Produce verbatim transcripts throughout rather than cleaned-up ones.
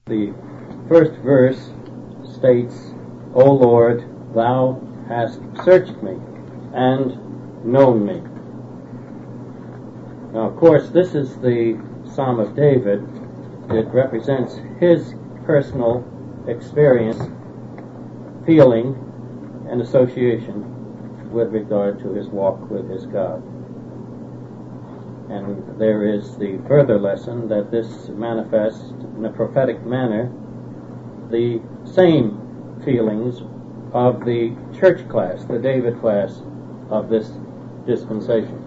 The first verse states, O Lord, thou hast searched me and known me. Now, of course, this is the Psalm of David. It represents his personal experience, feeling, and association with regard to his walk with his God. And there is the further lesson that this manifests in a prophetic manner the same feelings of the church class, the David class of this dispensation.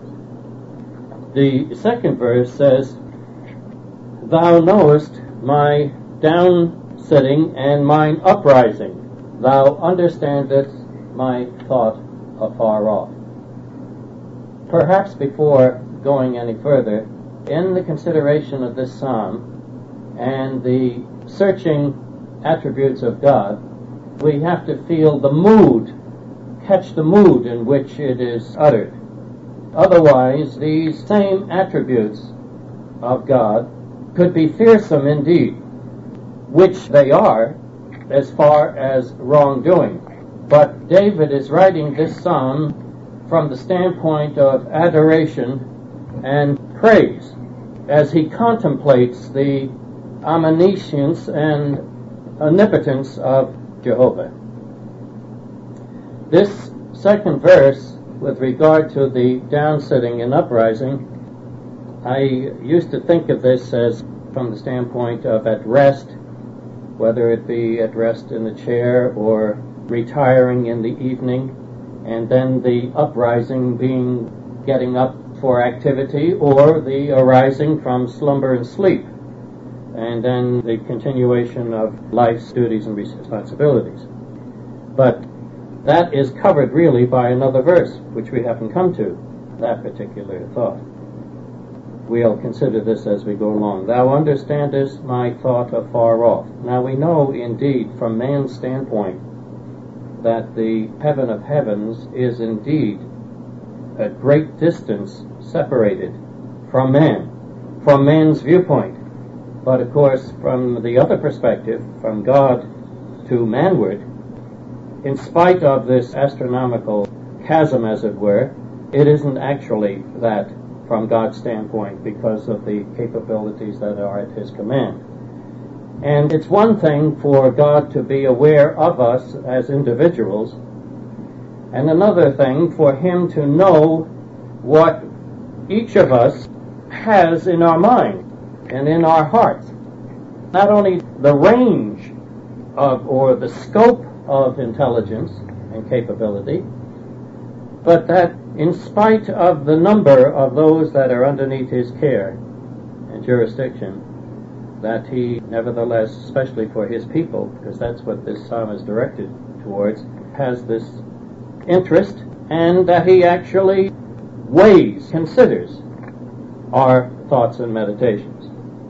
The second verse says, Thou knowest my down-sitting and mine uprising. Thou understandest my thought afar off. Perhaps before going any further, in the consideration of this psalm and the searching attributes of God, we have to feel the mood, catch the mood in which it is uttered. Otherwise, these same attributes of God could be fearsome indeed, which they are as far as wrongdoing. But David is writing this psalm from the standpoint of adoration and praise as he contemplates the omniscience and omnipotence of Jehovah. This second verse, with regard to the downsitting and uprising, I used to think of this as from the standpoint of at rest, whether it be at rest in the chair or retiring in the evening, and then the uprising being getting up for activity, or the arising from slumber and sleep, and then the continuation of life's duties and responsibilities. But that is covered really by another verse, which we haven't come to, that particular thought. We'll consider this as we go along. Thou understandest my thought afar off. Now we know indeed from man's standpoint that the heaven of heavens is indeed a great distance separated from man, from man's viewpoint. But of course, from the other perspective, from God to manward, in spite of this astronomical chasm, as it were, it isn't actually that from God's standpoint because of the capabilities that are at his command. And it's one thing for God to be aware of us as individuals, and another thing for him to know what each of us has in our mind and in our hearts. Not only the range of or the scope of intelligence and capability, but that in spite of the number of those that are underneath his care and jurisdiction, that he nevertheless, especially for his people, because that's what this psalm is directed towards, has this interest, and that he actually weighs, considers our thoughts and meditations.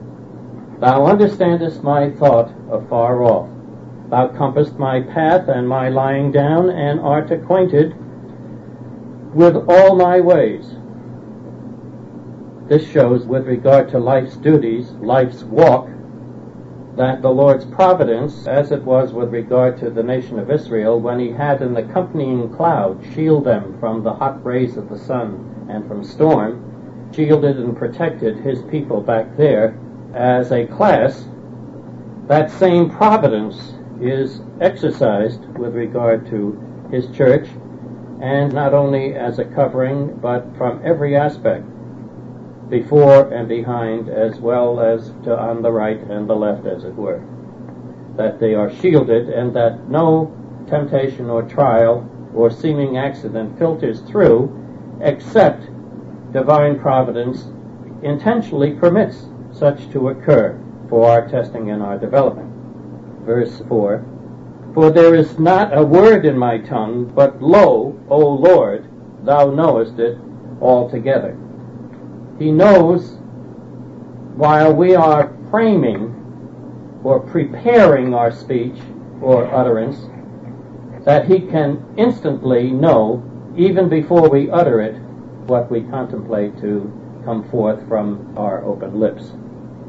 Thou understandest my thought afar off. Thou compassest my path and my lying down, and art acquainted with all my ways. This shows, with regard to life's duties, life's walk, that the Lord's providence, as it was with regard to the nation of Israel, when he had an accompanying cloud shield them from the hot rays of the sun and from storm, shielded and protected his people back there as a class, that same providence is exercised with regard to his church, and not only as a covering, but from every aspect, before and behind, as well as to on the right and the left, as it were. That they are shielded, and that no temptation or trial or seeming accident filters through, except divine providence intentionally permits such to occur for our testing and our development. Verse four, For there is not a word in my tongue, but lo, O Lord, thou knowest it altogether. He knows, while we are framing or preparing our speech or utterance, that he can instantly know, even before we utter it, what we contemplate to come forth from our open lips.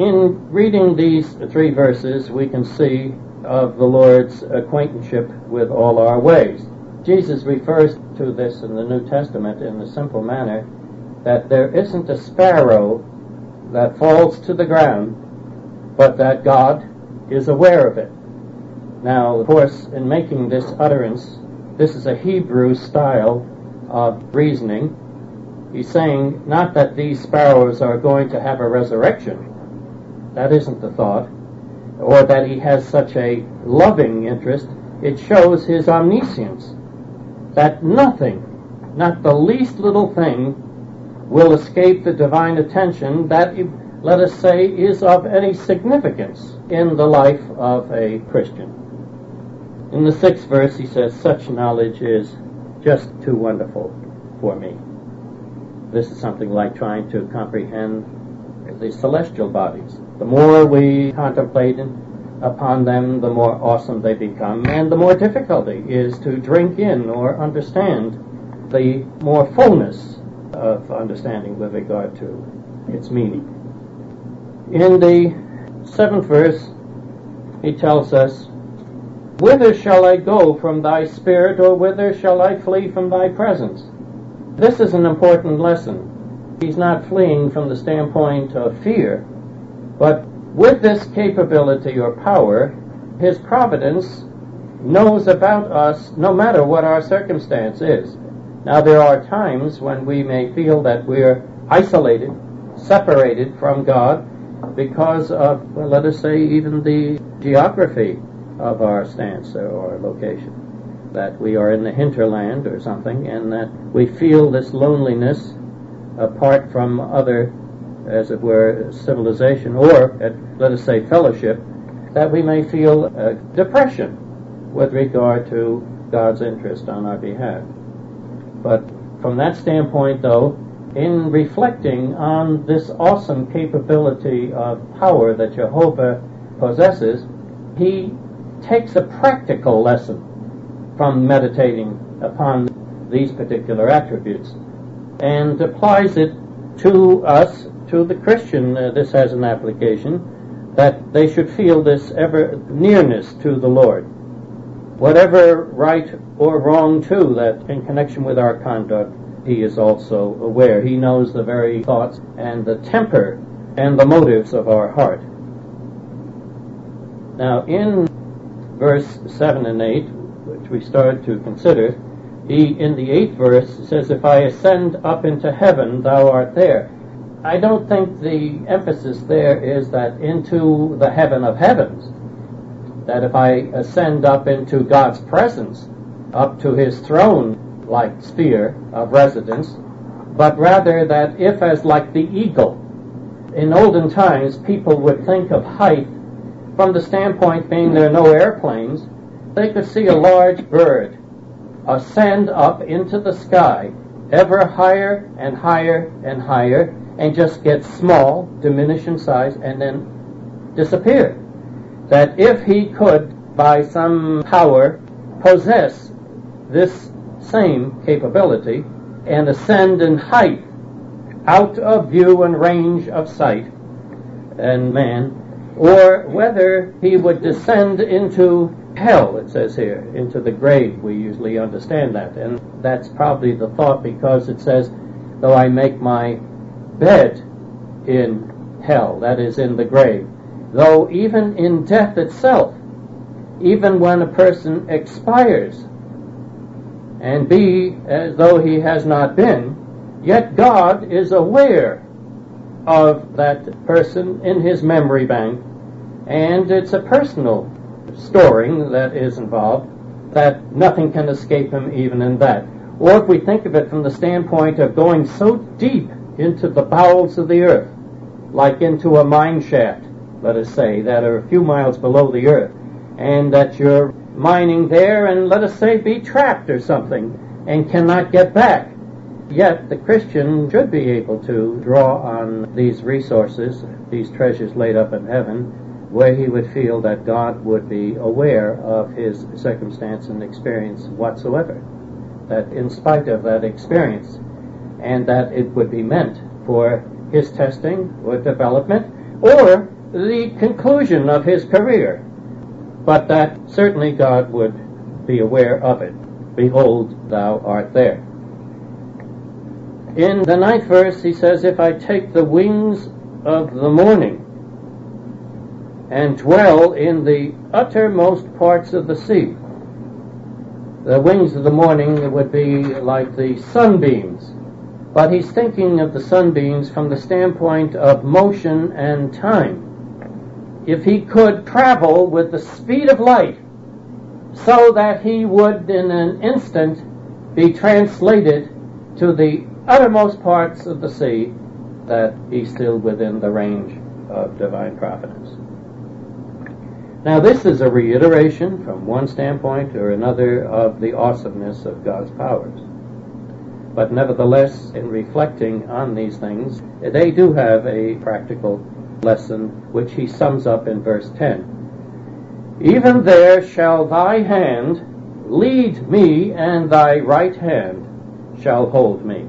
in reading these three verses, we can see of the Lord's acquaintanceship with all our ways. Jesus refers to this in the New Testament in a simple manner, that there isn't a sparrow that falls to the ground, but that God is aware of it. Now, of course, in making this utterance, this is a Hebrew style of reasoning. He's saying not that these sparrows are going to have a resurrection. That isn't the thought. Or that he has such a loving interest. It shows his omniscience. That nothing, not the least little thing, will escape the divine attention that, let us say, is of any significance in the life of a Christian. In the sixth verse, he says, such knowledge is just too wonderful for me. This is something like trying to comprehend the celestial bodies. The more we contemplate upon them, the more awesome they become, and the more difficulty is to drink in or understand, the more fullness of understanding with regard to its meaning. In the seventh verse, he tells us, whither shall I go from thy spirit, or whither shall I flee from thy presence? This is an important lesson. He's not fleeing from the standpoint of fear, but with this capability or power, his providence knows about us no matter what our circumstance is. Now, there are times when we may feel that we're isolated, separated from God because of, well, let us say, even the geography of our stance or location. That we are in the hinterland or something, and that we feel this loneliness apart from other, as it were, civilization, or, at, let us say, fellowship, that we may feel a depression with regard to God's interest on our behalf. But from that standpoint, though, in reflecting on this awesome capability of power that Jehovah possesses, he takes a practical lesson from meditating upon these particular attributes and applies it to us, to the Christian. Uh, this has an application, that they should feel this ever nearness to the Lord. Whatever right or wrong, too, that in connection with our conduct, he is also aware. He knows the very thoughts and the temper and the motives of our heart. Now, in verse seven and eight, which we started to consider, he, in the eighth verse, says, if I ascend up into heaven, thou art there. I don't think the emphasis there is that into the heaven of heavens, that if I ascend up into God's presence, up to his throne-like sphere of residence, but rather that if, as like the eagle, in olden times people would think of height from the standpoint being there are no airplanes, they could see a large bird ascend up into the sky, ever higher and higher and higher, and just get small, diminish in size, and then disappear. That if he could, by some power, possess this same capability and ascend in height out of view and range of sight and man, or whether he would descend into hell, it says here, into the grave. We usually understand that, and that's probably the thought, because it says, though I make my bed in hell, that is, in the grave. Though even in death itself, even when a person expires, and be as though he has not been, yet God is aware of that person in his memory bank, and it's a personal storing that is involved, that nothing can escape him even in that. Or if we think of it from the standpoint of going so deep into the bowels of the earth, like into a mine shaft, let us say, that are a few miles below the earth, and that you're mining there and, let us say, be trapped or something and cannot get back. Yet the Christian should be able to draw on these resources, these treasures laid up in heaven, where he would feel that God would be aware of his circumstance and experience whatsoever. That in spite of that experience, and that it would be meant for his testing or development, or the conclusion of his career, but that certainly God would be aware of it. Behold, thou art there. In the ninth verse, he says, if I take the wings of the morning and dwell in the uttermost parts of the sea. The wings of the morning would be like the sunbeams, but he's thinking of the sunbeams from the standpoint of motion and time. If he could travel with the speed of light so that he would in an instant be translated to the uttermost parts of the sea, that he's still within the range of divine providence. Now this is a reiteration from one standpoint or another of the awesomeness of God's powers. But nevertheless, in reflecting on these things, they do have a practical lesson which he sums up in verse ten. Even there shall thy hand lead me, and thy right hand shall hold me.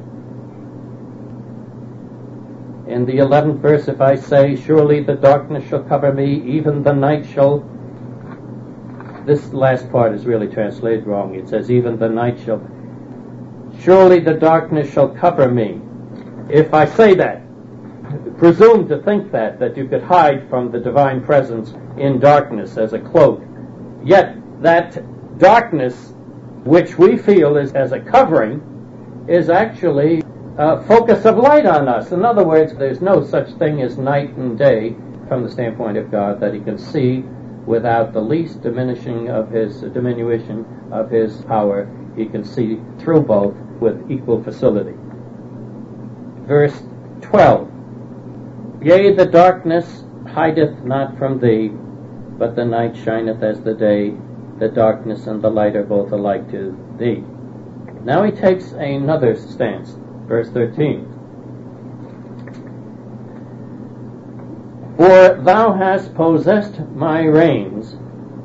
In the eleventh verse, if I say, surely the darkness shall cover me, even the night shall... This last part is really translated wrong. It says, even the night shall... Surely the darkness shall cover me. If I say that, presume to think that, that you could hide from the divine presence in darkness as a cloak. Yet that darkness, which we feel is as a covering, is actually a focus of light on us. In other words, there's no such thing as night and day from the standpoint of God, that he can see without the least diminishing of his diminution of his power. He can see through both with equal facility. Verse twelve. Yea, the darkness hideth not from thee, but the night shineth as the day. The darkness and the light are both alike to thee. Now he takes another stance. Verse thirteen. For thou hast possessed my reins,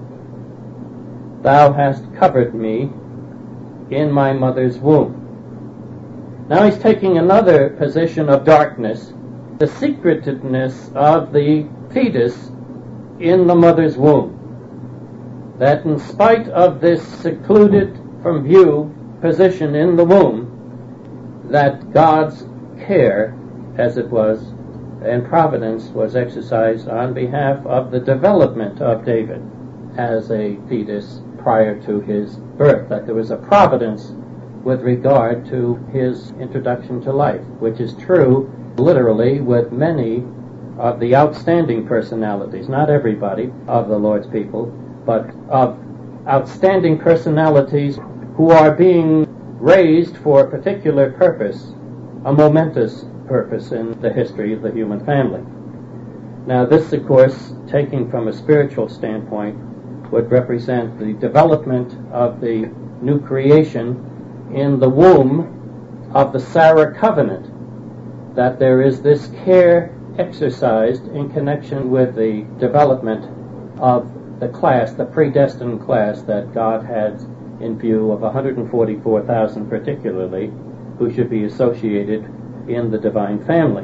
thou hast covered me in my mother's womb. Now he's taking another position of darkness, the secretedness of the fetus in the mother's womb. That in spite of this secluded from view position in the womb, that God's care, as it was, and providence was exercised on behalf of the development of David as a fetus prior to his birth, that there was a providence with regard to his introduction to life, which is true literally with many of the outstanding personalities, not everybody of the Lord's people, but of outstanding personalities who are being raised for a particular purpose, a momentous purpose in the history of the human family. Now this, of course, taking from a spiritual standpoint, would represent the development of the new creation in the womb of the Sarah covenant, that there is this care exercised in connection with the development of the class, the predestined class that God had in view of one hundred forty-four thousand particularly, who should be associated in the divine family.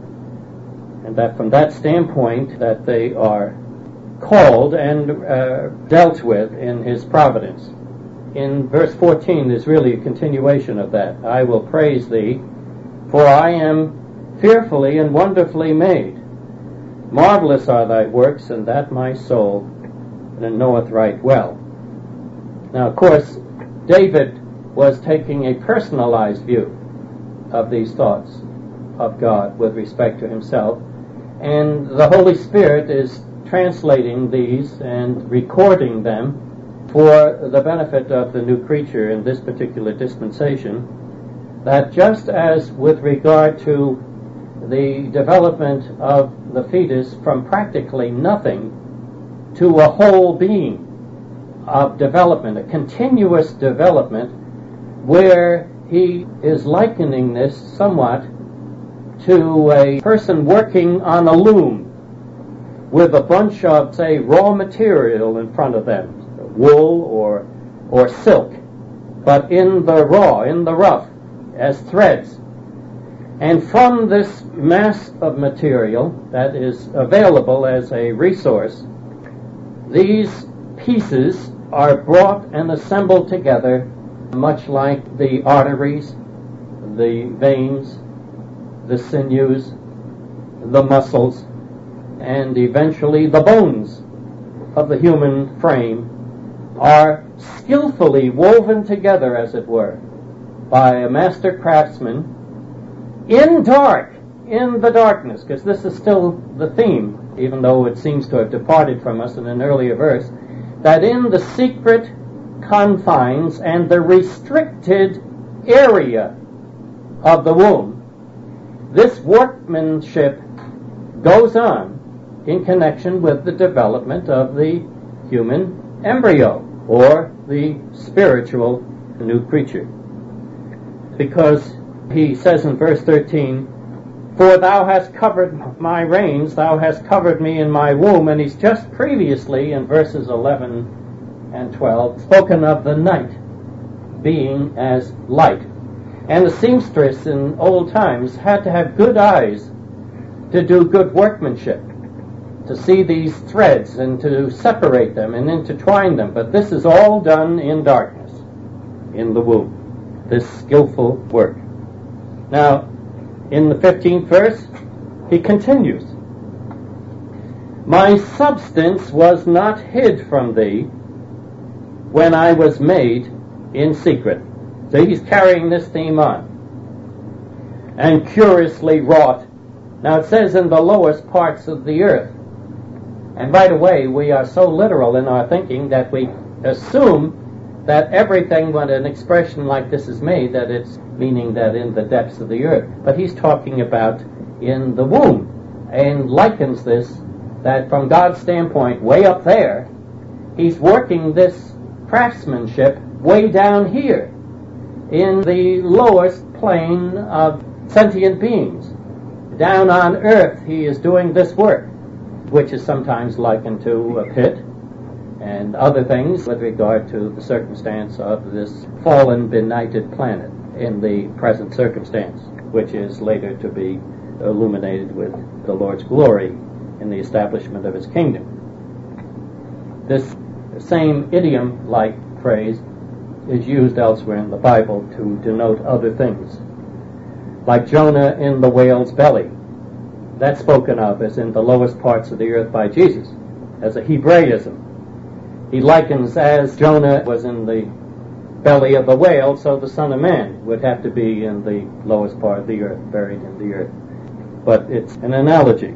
And that from that standpoint, that they are called and uh, dealt with in his providence. In verse fourteen, there's really a continuation of that. I will praise thee, for I am fearfully and wonderfully made. Marvelous are thy works, and that my soul knoweth right well. Now, of course, David was taking a personalized view of these thoughts of God with respect to himself, and the Holy Spirit is translating these and recording them for the benefit of the new creature in this particular dispensation, that just as with regard to the development of the fetus from practically nothing to a whole being of development, a continuous development, where he is likening this somewhat to a person working on a loom with a bunch of, say, raw material in front of them, wool or or silk, but in the raw, in the rough, as threads. And from this mass of material that is available as a resource, these pieces are brought and assembled together much like the arteries, the veins, the sinews, the muscles, and eventually the bones of the human frame are skillfully woven together, as it were, by a master craftsman in dark, in the darkness, because this is still the theme, even though it seems to have departed from us in an earlier verse, that in the secret confines and the restricted area of the womb, this workmanship goes on in connection with the development of the human embryo, or the spiritual new creature. Because he says in verse thirteen, "For thou hast covered my reins, thou hast covered me in my womb," and he's just previously in verses eleven and twelve spoken of the night being as light. And the seamstress in old times had to have good eyes to do good workmanship, to see these threads and to separate them and intertwine them. But this is all done in darkness, in the womb, this skillful work. Now, in the fifteenth verse, he continues, "My substance was not hid from thee when I was made in secret." So he's carrying this theme on. "And curiously wrought." Now it says in the lowest parts of the earth. And by the way, we are so literal in our thinking that we assume that everything when an expression like this is made, that it's meaning that in the depths of the earth. But he's talking about in the womb, and likens this, that from God's standpoint, way up there, he's working this craftsmanship way down here, in the lowest plane of sentient beings. Down on earth, he is doing this work, which is sometimes likened to a pit, and other things with regard to the circumstance of this fallen, benighted planet in the present circumstance, which is later to be illuminated with the Lord's glory in the establishment of his kingdom. This same idiom-like phrase is used elsewhere in the Bible to denote other things, like Jonah in the whale's belly. That's spoken of as in the lowest parts of the earth by Jesus, as a Hebraism. He likens as Jonah was in the belly of the whale, so the Son of Man would have to be in the lowest part of the earth, buried in the earth. But it's an analogy.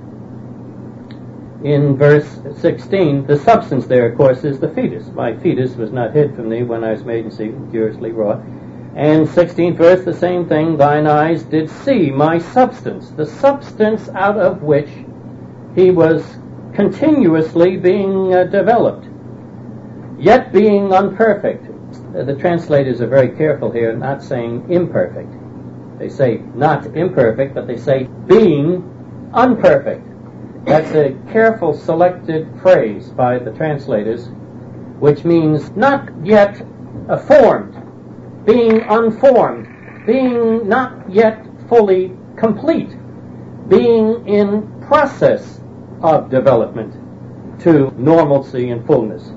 In verse sixteen, the substance there, of course, is the fetus. "My fetus was not hid from thee when I was made in secret, curiously wrought." And sixteenth verse, the same thing, "Thine eyes did see my substance," the substance out of which he was continuously being uh, developed, yet being unperfect. The translators are very careful here, not saying imperfect. They say not imperfect, but they say being unperfect. That's a careful selected phrase by the translators, which means not yet formed, being unformed, being not yet fully complete, being in process of development to normalcy and fullness.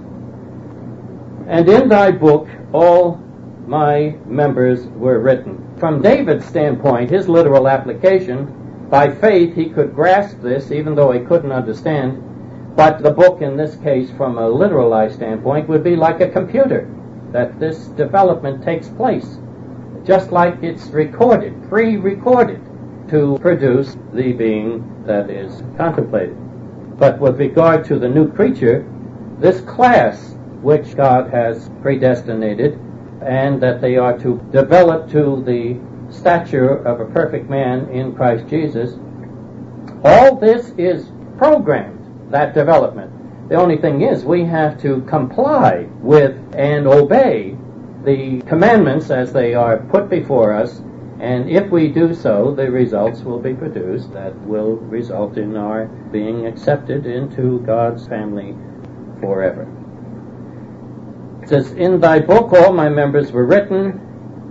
"And in thy book all my members were written." From David's standpoint, his literal application, by faith he could grasp this even though he couldn't understand, but the book in this case from a literalized standpoint would be like a computer, that this development takes place just like it's recorded, pre-recorded, to produce the being that is contemplated. But with regard to the new creature, this class which God has predestinated, and that they are to develop to the stature of a perfect man in Christ Jesus, all this is programmed, that development. The only thing is we have to comply with and obey the commandments as they are put before us, and if we do so, the results will be produced that will result in our being accepted into God's family forever. It says, "In thy book all my members were written,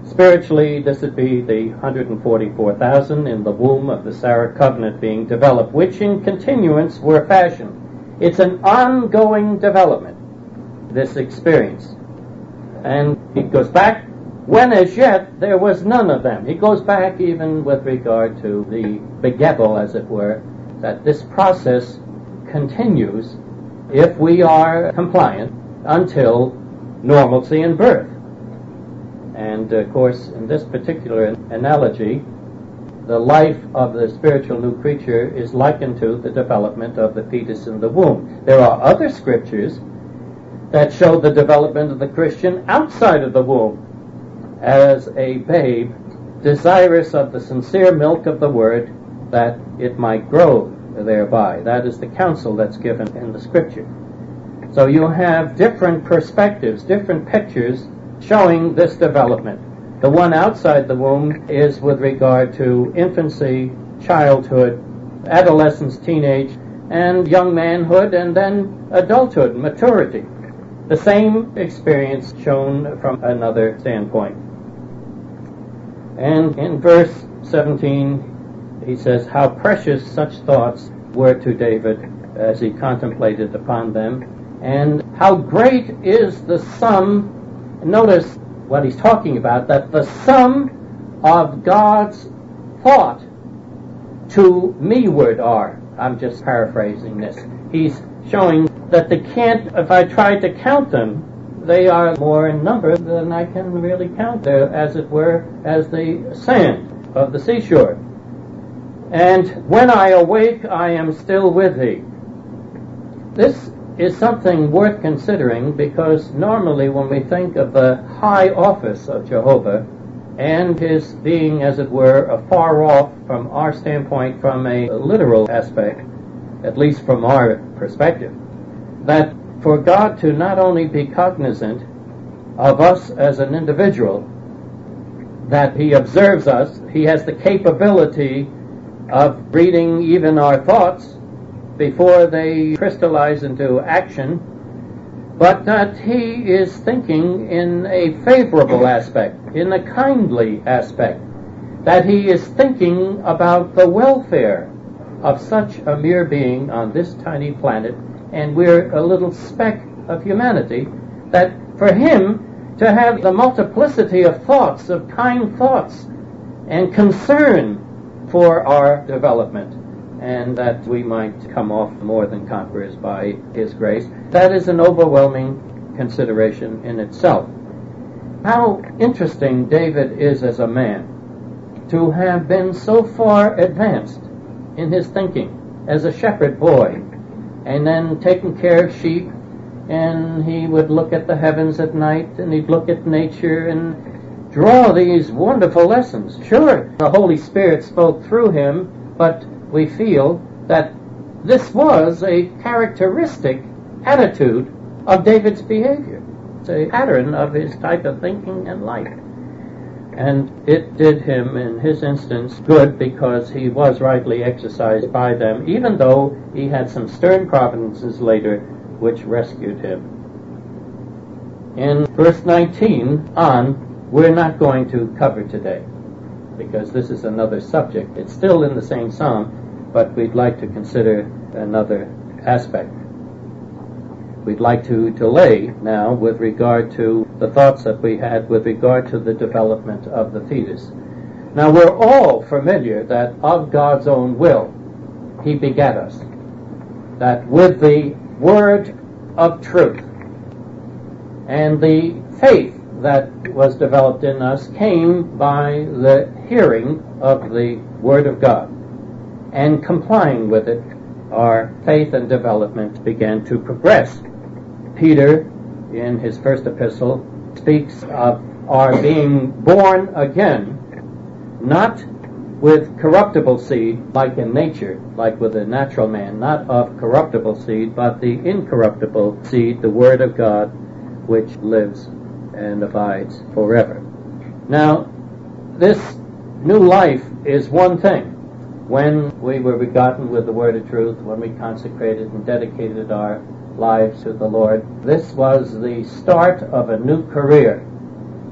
Spiritually, this would be the one hundred forty-four thousand in the womb of the Sarah covenant being developed, which in continuance were fashioned. It's an ongoing development, this experience. And he goes back when as yet there was none of them. He goes back even with regard to the begettal, as it were, that this process continues if we are compliant until normalcy in birth. And of course, in this particular analogy, the life of the spiritual new creature is likened to the development of the fetus in the womb. There are other scriptures that show the development of the Christian outside of the womb as a babe, desirous of the sincere milk of the word, that it might grow thereby. That is the counsel that's given in the scripture. So you have different perspectives, different pictures showing this development. The one outside the womb is with regard to infancy, childhood, adolescence, teenage, and young manhood, and then adulthood, maturity. The same experience shown from another standpoint. And in verse seventeen, he says, how precious such thoughts were to David as he contemplated upon them, and how great is the sum. Notice what he's talking about, that the sum of God's thought to meward are. I'm just paraphrasing this. He's showing that they can't, if I tried to count them, they are more in number than I can really count. They're, as it were, as the sand of the seashore. And when I awake, I am still with thee. This is something worth considering, because normally when we think of the high office of Jehovah and his being, as it were, afar off from our standpoint, from a literal aspect, at least from our perspective, that for God to not only be cognizant of us as an individual, that he observes us, he has the capability of reading even our thoughts before they crystallize into action, but that he is thinking in a favorable aspect, in a kindly aspect, that he is thinking about the welfare of such a mere being on this tiny planet, and we're a little speck of humanity, that for him to have the multiplicity of thoughts, of kind thoughts, and concern for our development, and that we might come off more than conquerors by his grace, that is an overwhelming consideration in itself. How interesting David is as a man, to have been so far advanced in his thinking as a shepherd boy, and then taking care of sheep, and he would look at the heavens at night, and he'd look at nature and draw these wonderful lessons. Sure, the Holy Spirit spoke through him, but we feel that this was a characteristic attitude of David's behavior. It's a pattern of his type of thinking and life. And it did him, in his instance, good, because he was rightly exercised by them, even though he had some stern providences later which rescued him. In verse nineteen on, we're not going to cover today, because this is another subject. It's still in the same psalm, but we'd like to consider another aspect. We'd like to delay now with regard to the thoughts that we had with regard to the development of the fetus. Now, we're all familiar that of God's own will, he begat us. That with the word of truth and the faith that was developed in us came by the hearing of the Word of God. And complying with it, our faith and development began to progress. Peter, in his first epistle, speaks of our being born again, not with corruptible seed, like in nature, like with a natural man, not of corruptible seed, but the incorruptible seed, the Word of God, which lives and abides forever. Now, this new life is one thing. When we were begotten with the word of truth, when we consecrated and dedicated our lives to the Lord, this was the start of a new career.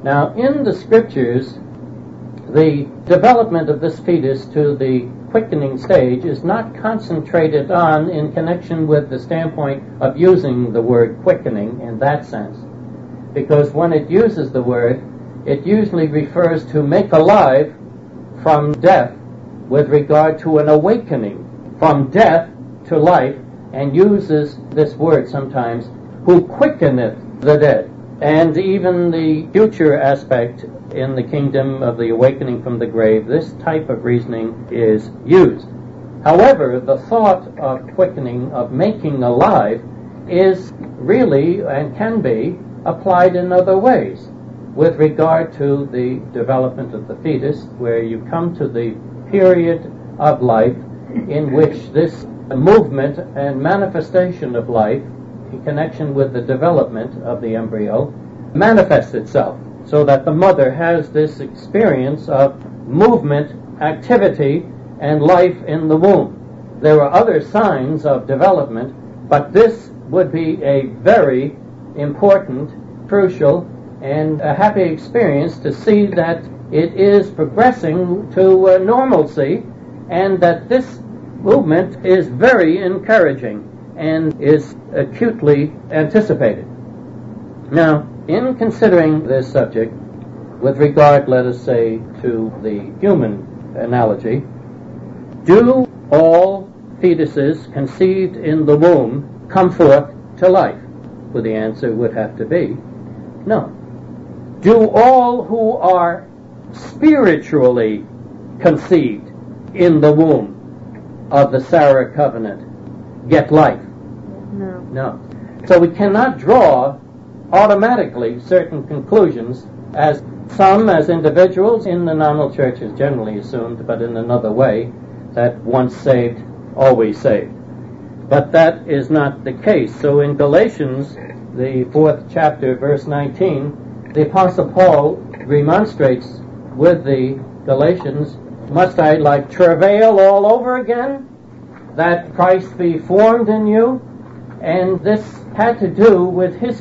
Now, in the Scriptures, the development of this fetus to the quickening stage is not concentrated on in connection with the standpoint of using the word quickening in that sense. Because when it uses the word, it usually refers to make alive from death with regard to an awakening from death to life, and uses this word sometimes, who quickeneth the dead. And even the future aspect in the kingdom of the awakening from the grave, this type of reasoning is used. However, the thought of quickening, of making alive, is really and can be applied in other ways with regard to the development of the fetus, where you come to the period of life in which this movement and manifestation of life in connection with the development of the embryo manifests itself, so that the mother has this experience of movement, activity, and life in the womb. There are other signs of development, but this would be a very important, crucial, and a happy experience to see that it is progressing to uh, normalcy, and that this movement is very encouraging and is acutely anticipated. Now, in considering this subject, with regard, let us say, to the human analogy, do all fetuses conceived in the womb come forth to life? Well, the answer would have to be no. Do all who are spiritually conceived in the womb of the Sarah covenant get life? No. No. So we cannot draw automatically certain conclusions, as some, as individuals in the nominal church, is generally assumed, but in another way, that once saved, always saved. But that is not the case. So in Galatians, the fourth chapter, verse nineteen, the Apostle Paul remonstrates with the Galatians, must I like travail all over again, that Christ be formed in you? And this had to do with his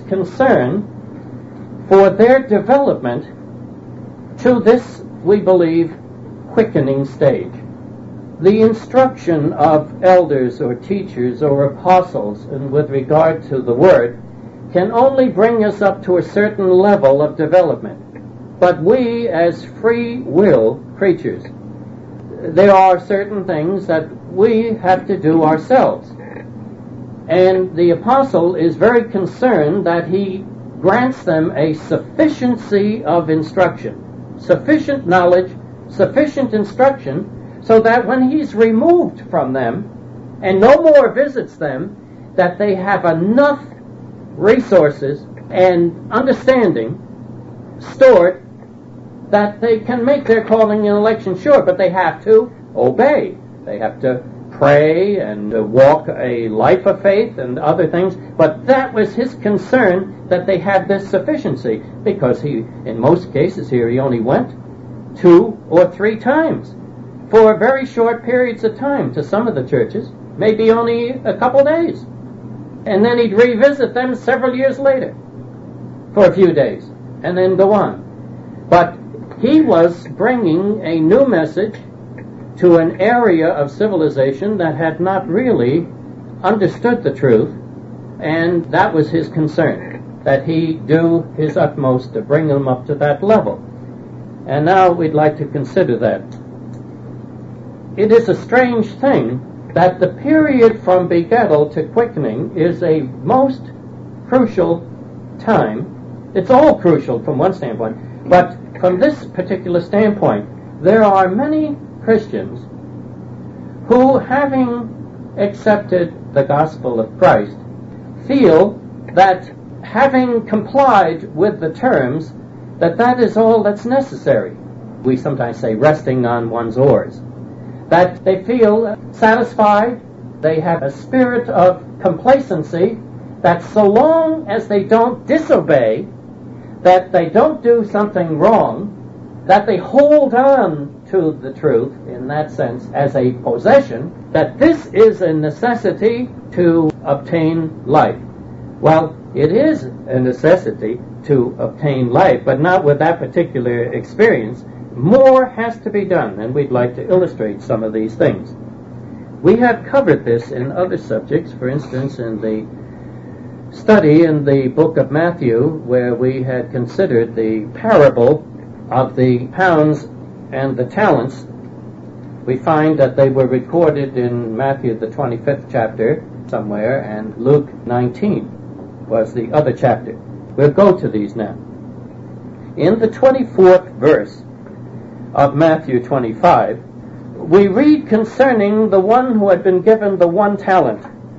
concern for their development to this, we believe, quickening stage. The instruction of elders or teachers or apostles, and with regard to the Word, can only bring us up to a certain level of development. But we, as free will creatures, there are certain things that we have to do ourselves. And the apostle is very concerned that he grants them a sufficiency of instruction, sufficient knowledge, sufficient instruction, so that when he's removed from them and no more visits them, that they have enough resources and understanding stored that they can make their calling and election sure, but they have to obey. They have to pray and uh, walk a life of faith and other things, but that was his concern, that they had this sufficiency, because he, in most cases here, he only went two or three times for very short periods of time to some of the churches, maybe only a couple days. And then he'd revisit them several years later for a few days and then go on. But he was bringing a new message to an area of civilization that had not really understood the truth, and that was his concern, that he do his utmost to bring them up to that level. And now we'd like to consider that. It is a strange thing that the period from begettal to quickening is a most crucial time. It's all crucial from one standpoint, but from this particular standpoint, there are many Christians who, having accepted the gospel of Christ, feel that having complied with the terms, that that is all that's necessary. We sometimes say resting on one's oars. That they feel satisfied, they have a spirit of complacency, that so long as they don't disobey, that they don't do something wrong, that they hold on to the truth, in that sense, as a possession, that this is a necessity to obtain life. Well, it is a necessity to obtain life, but not with that particular experience. More has to be done, and we'd like to illustrate some of these things. We have covered this in other subjects, for instance, in the study in the book of Matthew, where we had considered the parable of the pounds and the talents. We find that they were recorded in Matthew, the twenty-fifth chapter, somewhere, and Luke nineteen was the other chapter. We'll go to these now. In the twenty-fourth verse of Matthew twenty-five, we read concerning the one who had been given the one talent.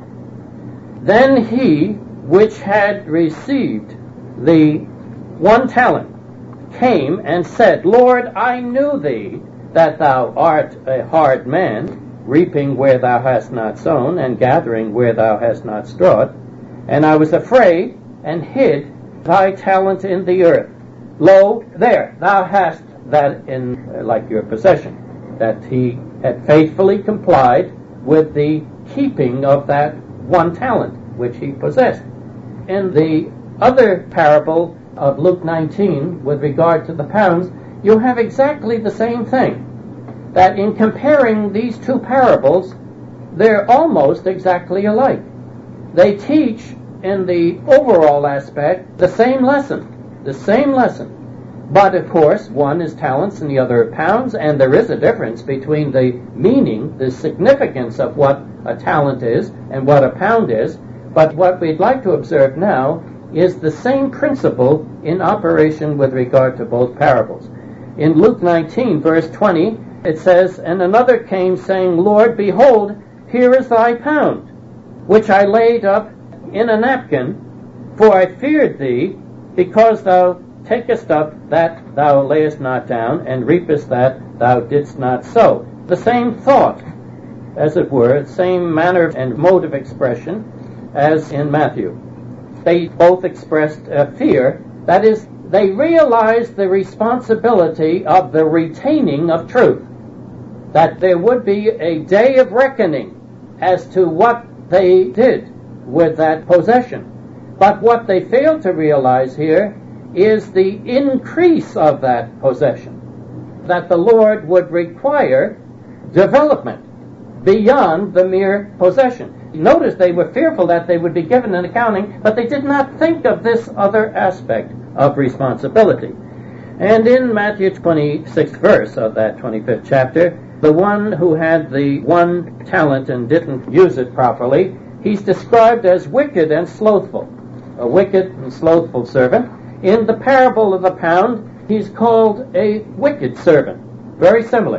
Then he which had received the one talent came and said, Lord, I knew thee, that thou art a hard man, reaping where thou hast not sown, and gathering where thou hast not strawed. And I was afraid, and hid thy talent in the earth. Lo, there, thou hast that in, uh, like your possession, that he had faithfully complied with the keeping of that one talent which he possessed. In the other parable of Luke nineteen, with regard to the pounds, you have exactly the same thing. That in comparing these two parables, they're almost exactly alike. They teach, in the overall aspect, the same lesson. The same lesson. But, of course, one is talents and the other pounds, and there is a difference between the meaning, the significance of what a talent is and what a pound is. But what we'd like to observe now is the same principle in operation with regard to both parables. In Luke nineteen, verse twenty, it says, And another came, saying, Lord, behold, here is thy pound, which I laid up in a napkin, for I feared thee, because thou takest up that thou layest not down, and reapest that thou didst not sow. The same thought, as it were, the same manner and mode of expression as in Matthew. They both expressed uh, fear. That is, they realized the responsibility of the retaining of truth, that there would be a day of reckoning as to what they did with that possession. But what they failed to realize here is the increase of that possession, that the Lord would require development beyond the mere possession. Notice they were fearful that they would be given an accounting, but they did not think of this other aspect of responsibility. And in Matthew twenty-sixth verse of that twenty-fifth chapter, the one who had the one talent and didn't use it properly, he's described as wicked and slothful, a wicked and slothful servant. In the parable of the pound, he's called a wicked servant. Very similar.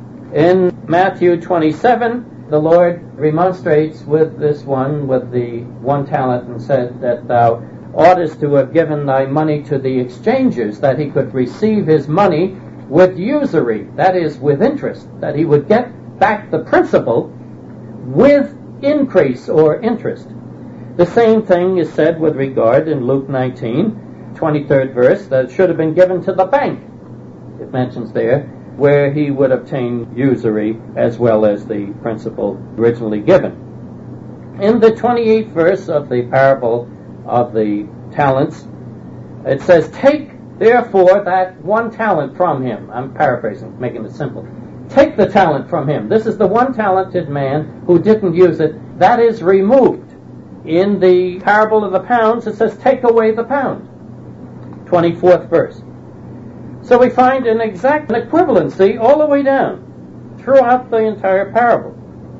In Matthew twenty-seven, the Lord remonstrates with this one with the one talent and said that thou oughtest to have given thy money to the exchangers, that he could receive his money with usury, that is, with interest, that he would get back the principal with increase or interest. The same thing is said with regard in Luke nineteen, twenty-third verse, that should have been given to the bank. It mentions there where he would obtain usury as well as the principal originally given. In the twenty-eighth verse of the parable of the talents, it says, Take therefore that one talent from him. I'm paraphrasing, making it simple. Take the talent from him. This is the one talented man who didn't use it. That is removed. In the parable of the pounds, it says, Take away the pound. twenty-fourth verse. So we find an exact equivalency all the way down throughout the entire parable.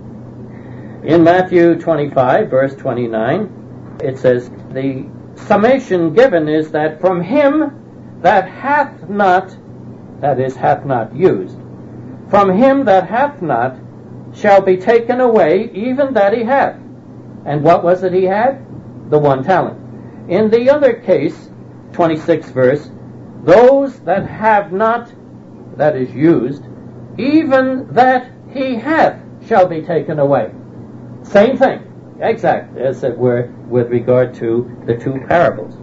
In Matthew twenty-five, verse twenty-nine, it says, the summation given is that from him that hath not, that is, hath not used, from him that hath not shall be taken away even that he hath. And what was it he had? The one talent. In the other case, twenty-sixth verse, those that have not, that is used, even that he hath shall be taken away. Same thing, exact, as it were, with regard to the two parables.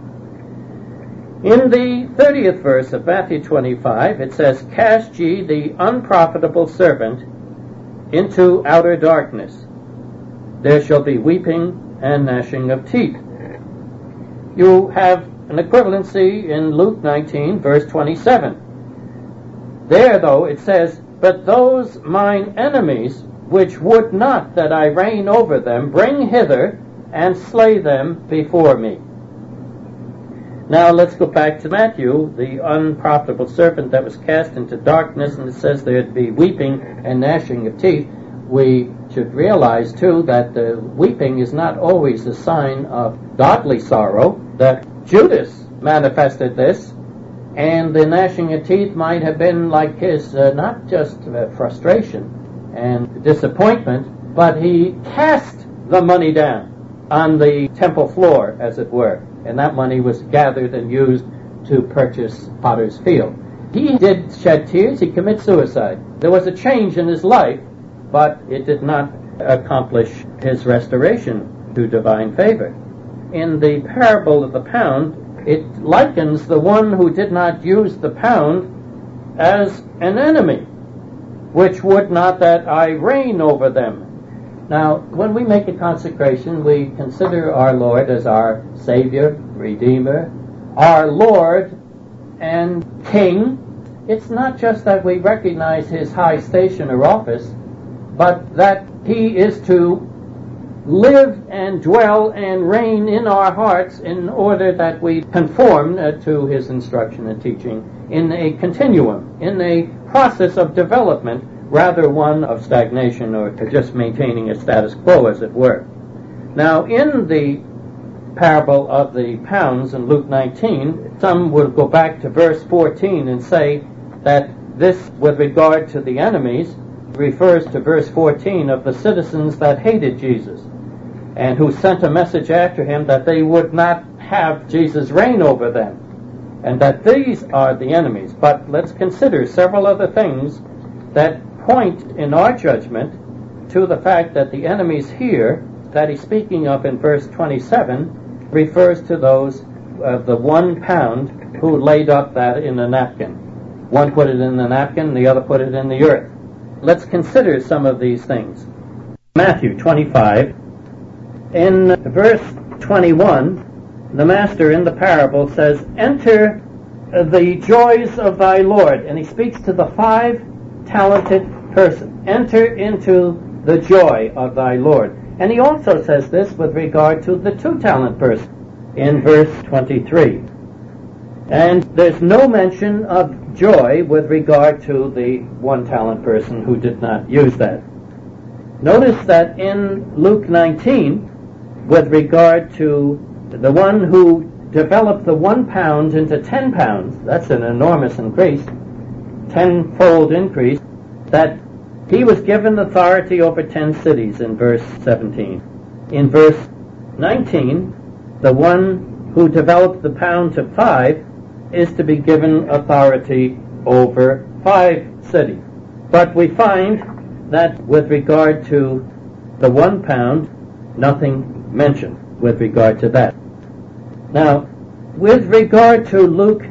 In the thirtieth verse of Matthew twenty-five, it says, Cast ye the unprofitable servant into outer darkness. There shall be weeping and gnashing of teeth. You have an equivalency in Luke nineteen, verse twenty-seven. There, though, it says, "But those mine enemies, which would not that I reign over them, bring hither, and slay them before me." Now let's go back to Matthew, the unprofitable serpent that was cast into darkness, and it says there'd be weeping and gnashing of teeth. We should realize, too, that the weeping is not always a sign of godly sorrow, that Judas manifested this, and the gnashing of teeth might have been like his, uh, not just uh, frustration and disappointment, but he cast the money down on the temple floor, as it were. And that money was gathered and used to purchase potter's field. He did shed tears. He committed suicide. There was a change in his life, but it did not accomplish his restoration to divine favor. In the parable of the pound, it likens the one who did not use the pound as an enemy, which would not that I reign over them. Now, when we make a consecration, we consider our Lord as our Savior, Redeemer, our Lord and King. It's not just that we recognize His high station or office, but that He is to live and dwell and reign in our hearts in order that we conform uh, to His instruction and teaching in a continuum, in a process of development, rather one of stagnation or just maintaining a status quo, as it were. Now, in the parable of the pounds in Luke nineteen, some will go back to verse fourteen and say that this, with regard to the enemies, refers to verse fourteen of the citizens that hated Jesus and who sent a message after him that they would not have Jesus reign over them, and that these are the enemies. But let's consider several other things that point in our judgment to the fact that the enemies here that he's speaking of in verse twenty-seven refers to those of the one pound who laid up that in a napkin. One put it in the napkin, the other put it in the earth. Let's consider some of these things. Matthew twenty-five, in verse twenty-one, the master in the parable says, "Enter the joys of thy Lord," and he speaks to the five talented person. Enter into the joy of thy Lord. And he also says this with regard to the two-talent person in verse twenty-three. And there's no mention of joy with regard to the one-talent person who did not use that. Notice that in Luke nineteen, with regard to the one who developed the one pound into ten pounds, that's an enormous increase, tenfold increase, that he was given authority over ten cities in verse seventeen. In verse nineteen, the one who developed the pound to five is to be given authority over five cities. But we find that with regard to the one pound, nothing mentioned with regard to that. Now, with regard to Luke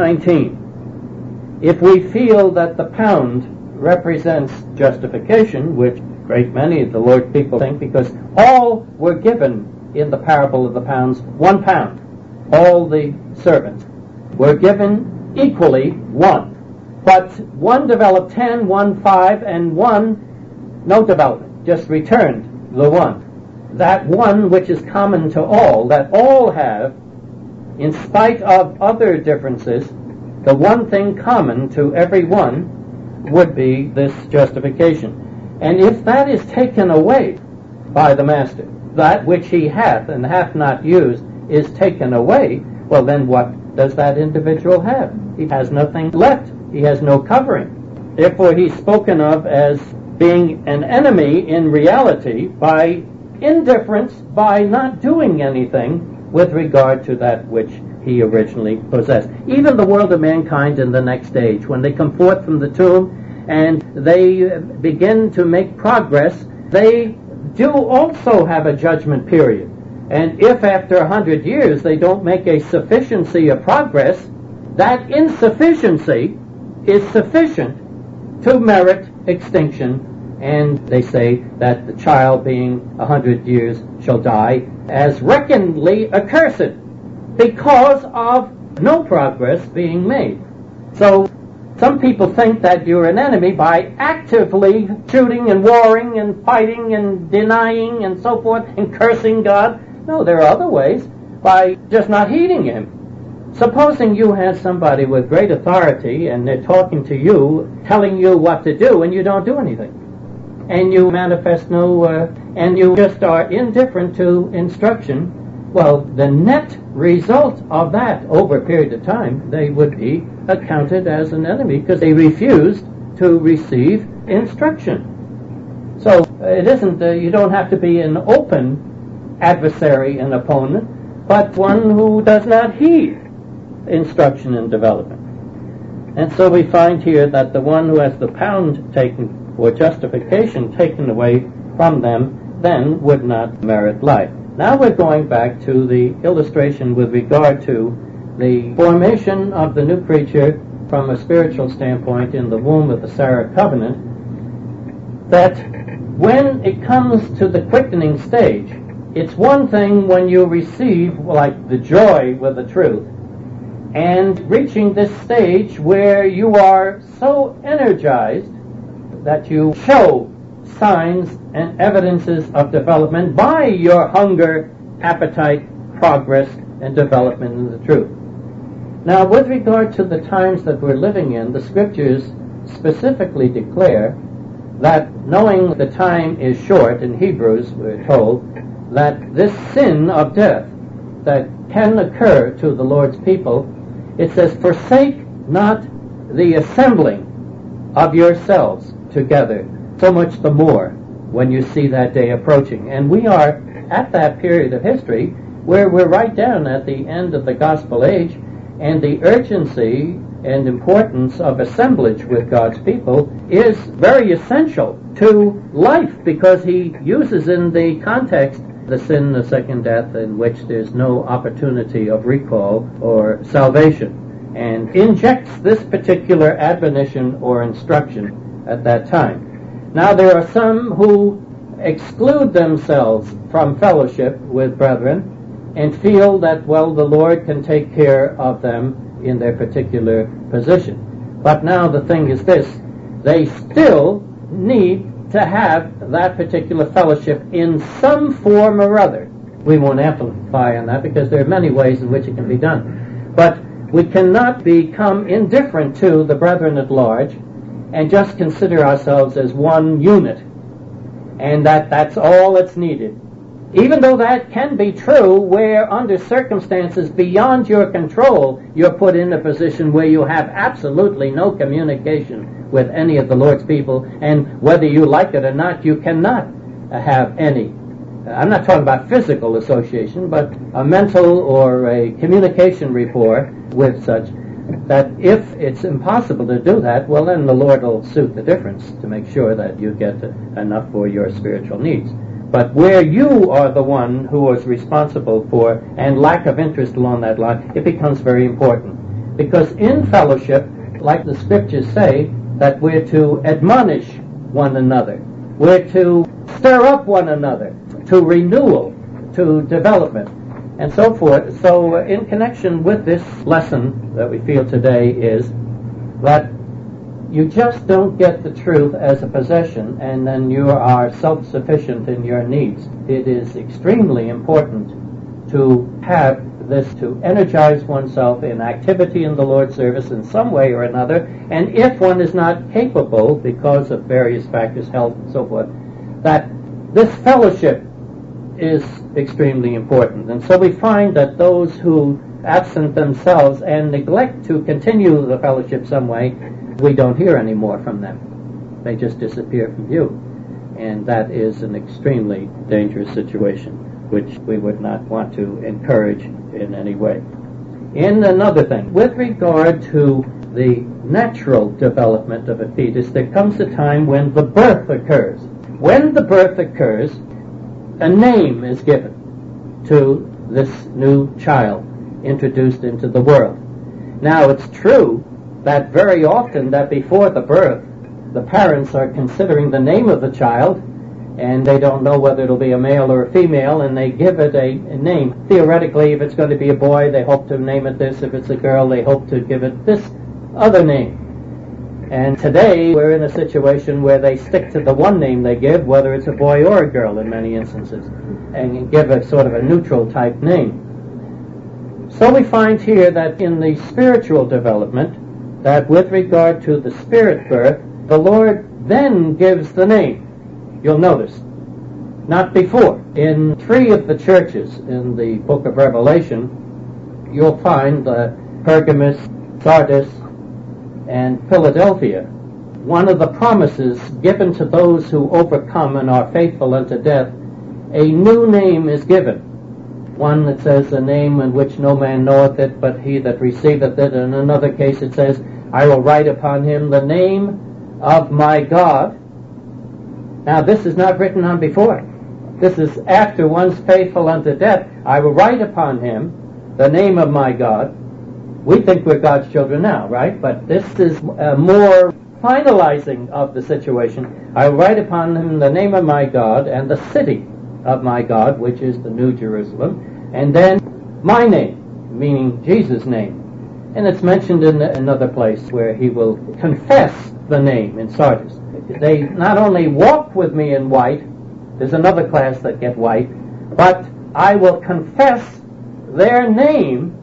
nineteen, if we feel that the pound represents justification, which a great many of the Lord's people think, because all were given in the parable of the pounds one pound. All the servants were given equally one. But one developed ten, one five, and one no development, just returned the one. That one which is common to all, that all have, in spite of other differences, the one thing common to every one would be this justification. And if that is taken away by the master, that which he hath and hath not used is taken away, well then what does that individual have? He has nothing left. He has no covering. Therefore he's spoken of as being an enemy in reality by indifference, by not doing anything with regard to that which he originally possessed. Even the world of mankind in the next age, when they come forth from the tomb and they begin to make progress, they do also have a judgment period. And if after a hundred years they don't make a sufficiency of progress, that insufficiency is sufficient to merit extinction. And they say that the child being a hundred years shall die as reckonedly accursed. because of no progress being made. So some people think that you're an enemy by actively shooting and warring and fighting and denying and so forth and cursing God. No, there are other ways, by just not heeding Him. Supposing you had somebody with great authority and they're talking to you, telling you what to do, and you don't do anything. And you manifest no, uh, and you just are indifferent to instruction. Well, the net result of that over a period of time, they would be accounted as an enemy because they refused to receive instruction. So it isn't, uh, you don't have to be an open adversary and opponent, but one who does not heed instruction and development. And so we find here that the one who has the pound taken or justification taken away from them then would not merit life. Now we're going back to the illustration with regard to the formation of the new creature from a spiritual standpoint in the womb of the Sarah covenant, that when it comes to the quickening stage, it's one thing when you receive, like the joy with the truth, and reaching this stage where you are so energized that you show signs and evidences of development by your hunger, appetite, progress, and development in the truth. Now, with regard to the times that we're living in, the Scriptures specifically declare that knowing the time is short, in Hebrews we're told, that this sin of death that can occur to the Lord's people, it says, forsake not the assembling of yourselves together, so much the more when you see that day approaching. And we are at that period of history where we're right down at the end of the gospel age, and the urgency and importance of assemblage with God's people is very essential to life, because he uses in the context the sin, the second death, in which there's no opportunity of recall or salvation, and injects this particular admonition or instruction at that time. Now, there are some who exclude themselves from fellowship with brethren and feel that, well, the Lord can take care of them in their particular position. But now the thing is this: they still need to have that particular fellowship in some form or other. We won't amplify on that because there are many ways in which it can be done. But we cannot become indifferent to the brethren at large and just consider ourselves as one unit, and that that's all that's needed. Even though that can be true, where under circumstances beyond your control, you're put in a position where you have absolutely no communication with any of the Lord's people, and whether you like it or not, you cannot have any. I'm not talking about physical association, but a mental or a communication rapport with such, that if it's impossible to do that, well, then the Lord will suit the difference to make sure that you get enough for your spiritual needs. But where you are the one who is responsible for, and lack of interest along that line, it becomes very important. Because in fellowship, like the Scriptures say, that we're to admonish one another, we're to stir up one another, to renewal, to development, and so forth. So uh, in connection with this lesson that we feel today is that you just don't get the truth as a possession and then you are self-sufficient in your needs. It is extremely important to have this, to energize oneself in activity in the Lord's service in some way or another, and if one is not capable because of various factors, health and so forth, that this fellowship is extremely important. And so we find that those who absent themselves and neglect to continue the fellowship some way, we don't hear any more from them. They just disappear from view. And that is an extremely dangerous situation, which we would not want to encourage in any way. In another thing, with regard to the natural development of a fetus, there comes a time when the birth occurs. When the birth occurs, a name is given to this new child introduced into the world. Now, it's true that very often that before the birth, the parents are considering the name of the child, and they don't know whether it'll be a male or a female, and they give it a, a name. Theoretically, if it's going to be a boy, they hope to name it this. If it's a girl, they hope to give it this other name. And today, we're in a situation where they stick to the one name they give, whether it's a boy or a girl in many instances, and give a sort of a neutral type name. So we find here that in the spiritual development, that with regard to the spirit birth, the Lord then gives the name. You'll notice, not before. In three of the churches in the book of Revelation, you'll find the Pergamos, Sardis, and Philadelphia. One of the promises given to those who overcome and are faithful unto death, a new name is given. One that says, a name in which no man knoweth it, but he that receiveth it. In another case it says, I will write upon him the name of my God. Now this is not written on before. This is after one's faithful unto death. I will write upon him the name of my God. We think we're God's children now, right? But this is a more finalizing of the situation. I will write upon him the name of my God and the city of my God, which is the New Jerusalem, and then my name, meaning Jesus' name. And it's mentioned in another place where he will confess the name in Sardis. They not only walk with me in white, there's another class that get white, but I will confess their name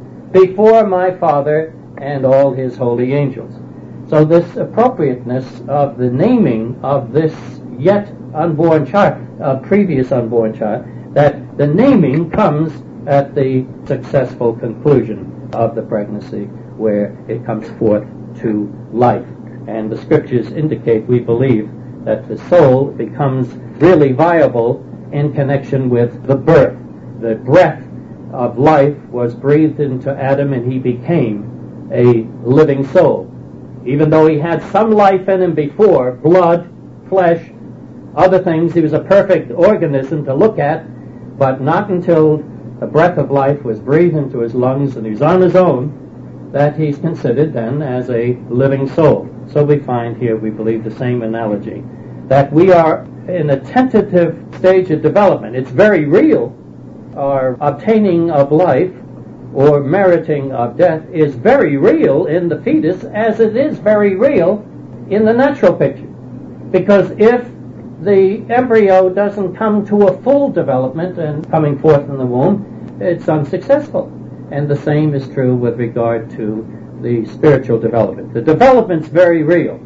before my Father and all his holy angels. So this appropriateness of the naming of this yet unborn child, uh, previous unborn child, that the naming comes at the successful conclusion of the pregnancy, where it comes forth to life. And the scriptures indicate, we believe, that the soul becomes really viable in connection with the birth. The breath of life was breathed into Adam, and he became a living soul. Even though he had some life in him before, blood, flesh, other things, he was a perfect organism to look at, but not until the breath of life was breathed into his lungs and he was on his own, that he's considered then as a living soul. So we find here, we believe, the same analogy, that we are in a tentative stage of development. It's very real. Our obtaining of life or meriting of death is very real in the fetus, as it is very real in the natural picture. Because if the embryo doesn't come to a full development and coming forth in the womb, it's unsuccessful. And the same is true with regard to the spiritual development. The development's very real.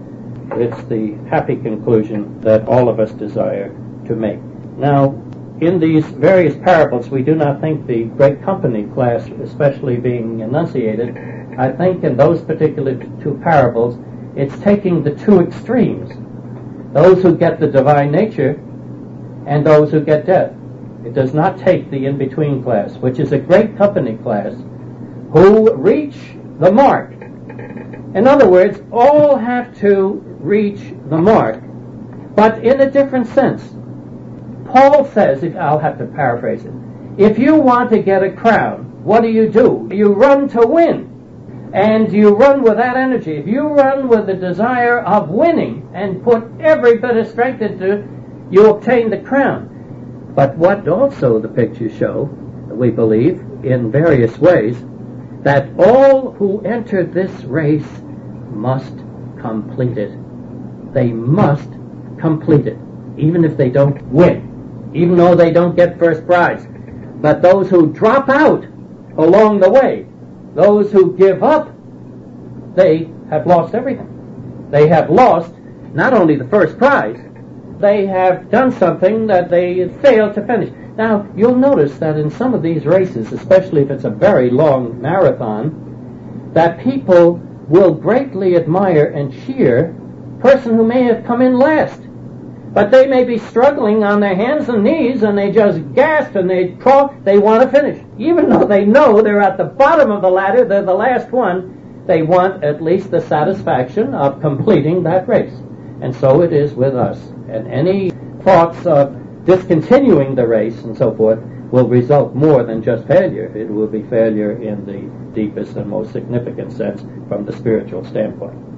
It's the happy conclusion that all of us desire to make. Now, in these various parables, we do not think the great company class, especially being enunciated, I think in those particular two parables, it's taking the two extremes. Those who get the divine nature and those who get death. It does not take the in-between class, which is a great company class, who reach the mark. In other words, all have to reach the mark, but in a different sense. Paul says, if I'll have to paraphrase it, if you want to get a crown, what do you do? You run to win. And you run with that energy. If you run with the desire of winning and put every bit of strength into it, you obtain the crown. But what also the pictures show, we believe, in various ways, that all who enter this race must complete it. They must complete it, even if they don't win, even though they don't get first prize. But those who drop out along the way, those who give up, they have lost everything. They have lost not only the first prize, they have done something that they failed to finish. Now, you'll notice that in some of these races, especially if it's a very long marathon, that people will greatly admire and cheer a person who may have come in last. But they may be struggling on their hands and knees, and they just gasp and they crawl, they want to finish. Even though they know they're at the bottom of the ladder, they're the last one, they want at least the satisfaction of completing that race. And so it is with us. And any thoughts of discontinuing the race and so forth will result more than just failure. It will be failure in the deepest and most significant sense from the spiritual standpoint.